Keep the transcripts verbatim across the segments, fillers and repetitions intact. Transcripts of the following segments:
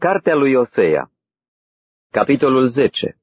Cartea lui Osea, capitolul zece.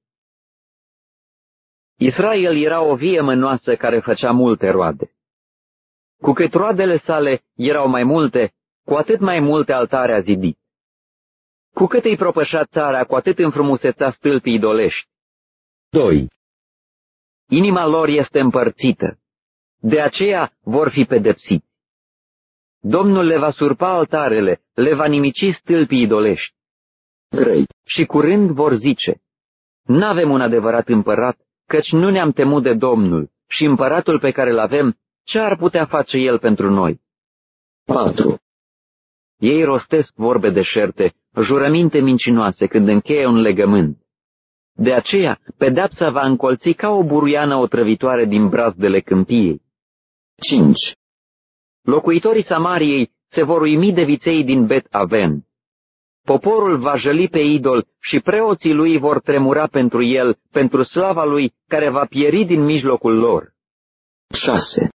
Israel era o vie mănoasă care făcea multe roade. Cu cât roadele sale erau mai multe, cu atât mai multe altare a zidit. Cu cât îi propășea țara, cu atât înfrumusețea stâlpii idolești. doi. Inima lor este împărțită, de aceea vor fi pedepsiți. Domnul le va surpa altarele, le va nimici stâlpii idolești. trei. Și curând vor zice, n-avem un adevărat împărat, căci nu ne-am temut de Domnul, și împăratul pe care îl avem, ce ar putea face el pentru noi? patru. Ei rostesc vorbe deșerte, jurăminte mincinoase când încheie un legământ. De aceea, pedeapsa va încolți ca o buruiană otrăvitoare din brazdele câmpiei. cinci. Locuitorii Samariei se vor uimi de viței din Bet Aven. Poporul va jăli pe idol și preoții lui vor tremura pentru el, pentru slava lui, care va pieri din mijlocul lor. șase.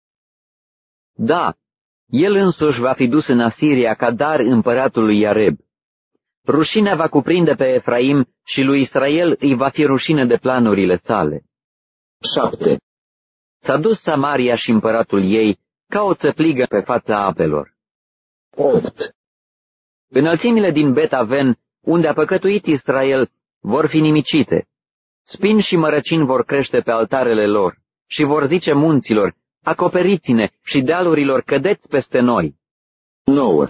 Da, el însuși va fi dus în Asiria ca dar împăratului Iareb. Rușinea va cuprinde pe Efraim și lui Israel îi va fi rușine de planurile sale. șapte. S-a dus Samaria și împăratul ei ca o țăpligă pe fața apelor. opt. Înălțimile din Bet Aven, unde a păcătuit Israel, vor fi nimicite. Spini și mărăcini vor crește pe altarele lor și vor zice munților, acoperiți-ne, și dealurilor, cădeți peste noi. nouă.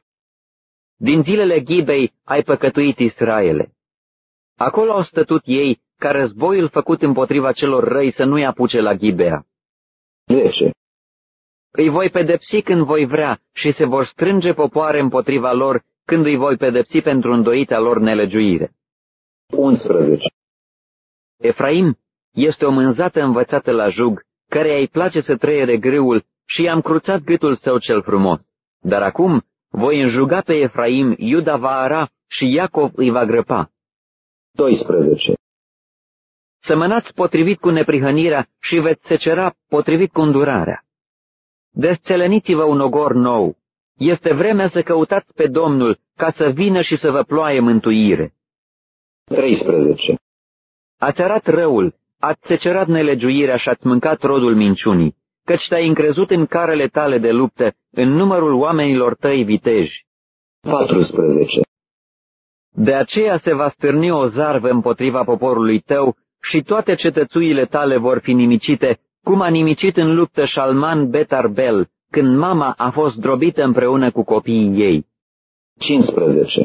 Din zilele Ghibei ai păcătuit Israele. Acolo au stătut ei ca războiul făcut împotriva celor răi să nu-i apuce la Ghibea. zece. Îi voi pedepsi când voi vrea și se vor strânge popoare împotriva lor când îi voi pedepsi pentru îndoita lor nelegiuire. unsprezece. Efraim este o mânzată învățată la jug, care îi place să trăie grâul și i-am cruțat gâtul său cel frumos. Dar acum voi înjuga pe Efraim, Iuda va ara și Iacov îi va grăpa. doisprezece. Sămănați potrivit cu neprihănirea și veți secera potrivit cu îndurarea. Desțeleniți-vă un ogor nou. Este vremea să căutați pe Domnul ca să vină și să vă ploaie mântuire. treisprezece. Ați arat răul, ați secerat nelegiuirea și ați mâncat rodul minciunii, căci te-ai încrezut în carele tale de luptă, în numărul oamenilor tăi viteji. paisprezece. De aceea se va stârni o zarvă împotriva poporului tău și toate cetățuile tale vor fi nimicite, cum a nimicit în luptă Șalman Bet Arbel, când mama a fost drobită împreună cu copiii ei. cincisprezece.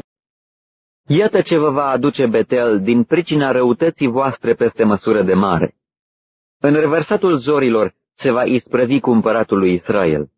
Iată ce vă va aduce Betel din pricina răutății voastre peste măsură de mare. În revărsatul zorilor se va isprăvi cu împăratul lui Israel.